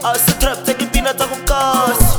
Asa trap tsa dipina tsa go kasi.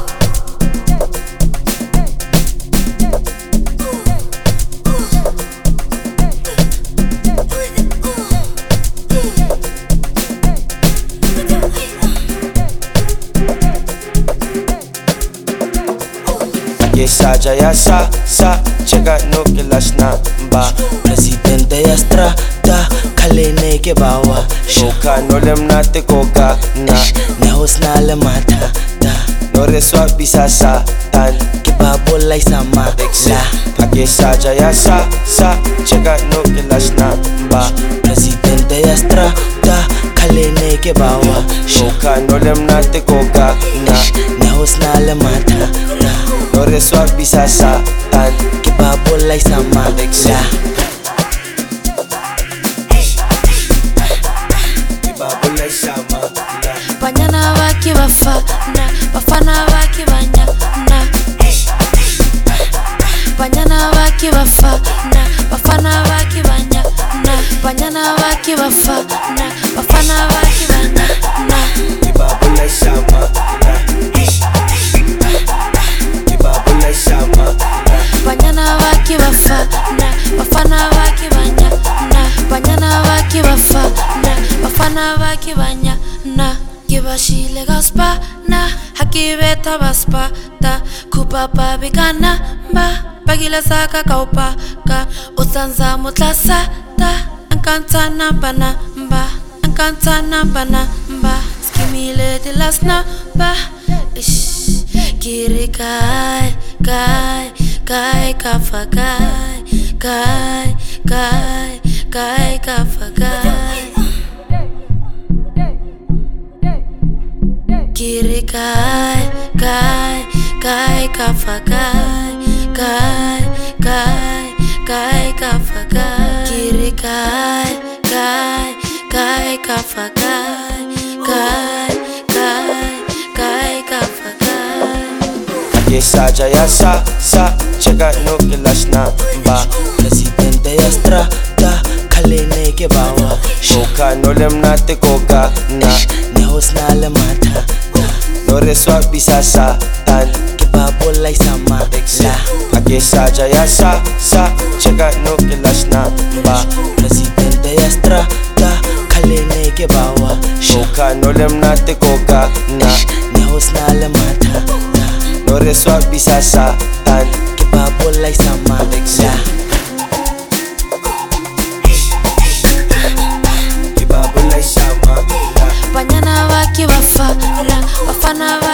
Saja ya sa chega no kilash na ba Presidente ya strata kalene ke bawa Koka no lem na te koka na ne hosna le mata da no reswa bisa sa tan ke babola isama la Ake saja ya sa chega no kilash na ba Presidente ya strata kalene ke bawa Koka no lem na te koka na ne hosna le mata da no reswa bisa sa tan ke babola isama la Babola isama la Banyana baki bafana, bafana baki banyana. Banyana baki bafana, bafana baki banyana. Banyana baki bafana, bafana baki banyana. Babola isama la Babola isama la Banyana baki bafana, bafana baki banyana. Banyana baki bafana, bafana baki banyana. Kibashile gaspa na hakibeta baspa ta kupapa bigana ba bagila saka kaupa ka usanza mutlasa ta ankanta nambana ba ankanta nambana ba skimile de lasna ba ish kiri kai kafa kai kafa kai Kiri kai kafa kai kafa kai Kiri kai kafa kai kafa kai Ake saja ya sa chega no kilash na ba Presidente ya strata kalene ke bawa Koka no lem na te koka na ne hosna le mata no reswa bisa sa tan ke babola isama la Ake saja ya sa chega no kilash na ba Presidente ya strata kalene ke bawa Koka no lem na te koka na ne hosna le mata no reswa bisa sa tan ke babola isama la Babola isama la Banyana baki bafana, bafana baki